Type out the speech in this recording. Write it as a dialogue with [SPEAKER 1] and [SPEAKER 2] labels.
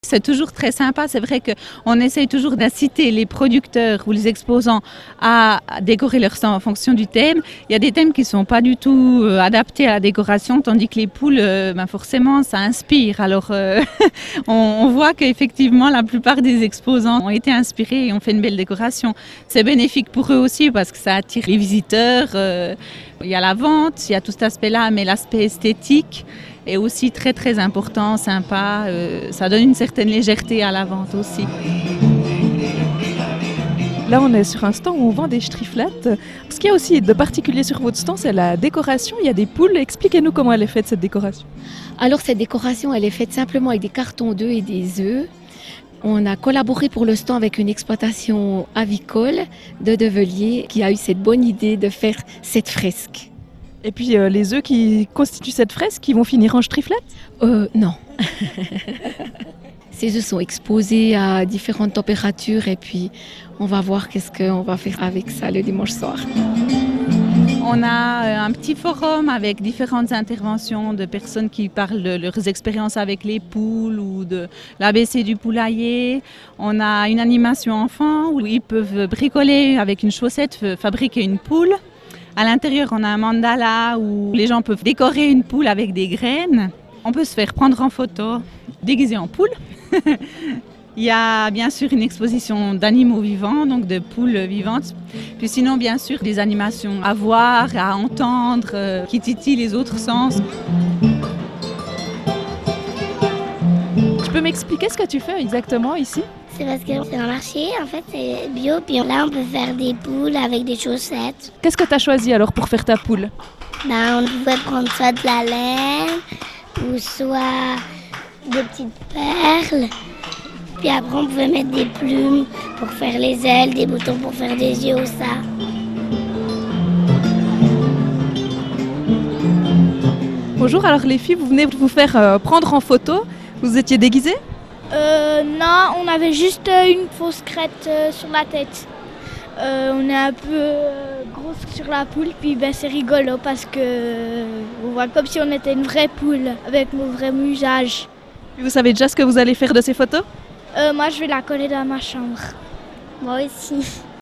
[SPEAKER 1] C'est toujours très sympa. C'est vrai qu'on essaye toujours d'inciter les producteurs ou les exposants à décorer leur stand en fonction du thème. Il y a des thèmes qui ne sont pas du tout adaptés à la décoration, tandis que les poules, forcément, ça inspire. Alors, on voit qu'effectivement, la plupart des exposants ont été inspirés et ont fait une belle décoration. C'est bénéfique pour eux aussi parce que ça attire les visiteurs. Il y a la vente, il y a tout cet aspect-là, mais l'aspect esthétique est aussi très très important, sympa. Ça donne une certaine légèreté à la vente aussi.
[SPEAKER 2] Là, on est sur un stand où on vend des strieflattes. Ce qu'il y a aussi de particulier sur votre stand, c'est la décoration. Il y a des poules. Expliquez-nous comment elle est faite, cette décoration.
[SPEAKER 3] Alors, cette décoration, elle est faite simplement avec des cartons d'œufs et des œufs. On a collaboré pour le stand avec une exploitation avicole de Develier qui a eu cette bonne idée de faire cette fresque.
[SPEAKER 2] Et puis les œufs qui constituent cette fresque, ils vont finir en strieflattes ?
[SPEAKER 3] Non. Ces œufs sont exposés à différentes températures et puis on va voir qu'est-ce qu'on va faire avec ça le dimanche soir.
[SPEAKER 1] On a un petit forum avec différentes interventions de personnes qui parlent de leurs expériences avec les poules ou de l'ABC du poulailler. On a une animation enfant où ils peuvent bricoler avec une chaussette, fabriquer une poule. À l'intérieur, on a un mandala où les gens peuvent décorer une poule avec des graines. On peut se faire prendre en photo déguisé en poule. Il y a bien sûr une exposition d'animaux vivants, donc de poules vivantes. Puis sinon, bien sûr, des animations à voir, à entendre, qui titillent les autres sens.
[SPEAKER 2] Tu peux m'expliquer ce que tu fais exactement ici ?
[SPEAKER 4] C'est parce que c'est un marché, en fait, c'est bio. Puis là, on peut faire des poules avec des chaussettes.
[SPEAKER 2] Qu'est-ce que tu as choisi alors pour faire ta poule ?
[SPEAKER 4] On pouvait prendre soit de la laine ou soit des petites perles. Puis après, on pouvait mettre des plumes pour faire les ailes, des boutons pour faire des yeux ou ça.
[SPEAKER 2] Bonjour, alors les filles, vous venez de vous faire prendre en photo. Vous étiez déguisées ?
[SPEAKER 5] Non, on avait juste une fausse crête sur la tête. On est un peu grosse sur la poule, puis c'est rigolo parce que on voit comme si on était une vraie poule avec nos vrais musages.
[SPEAKER 2] Vous savez déjà ce que vous allez faire de ces photos ?
[SPEAKER 5] Moi, je vais la coller dans ma chambre.
[SPEAKER 4] Moi aussi.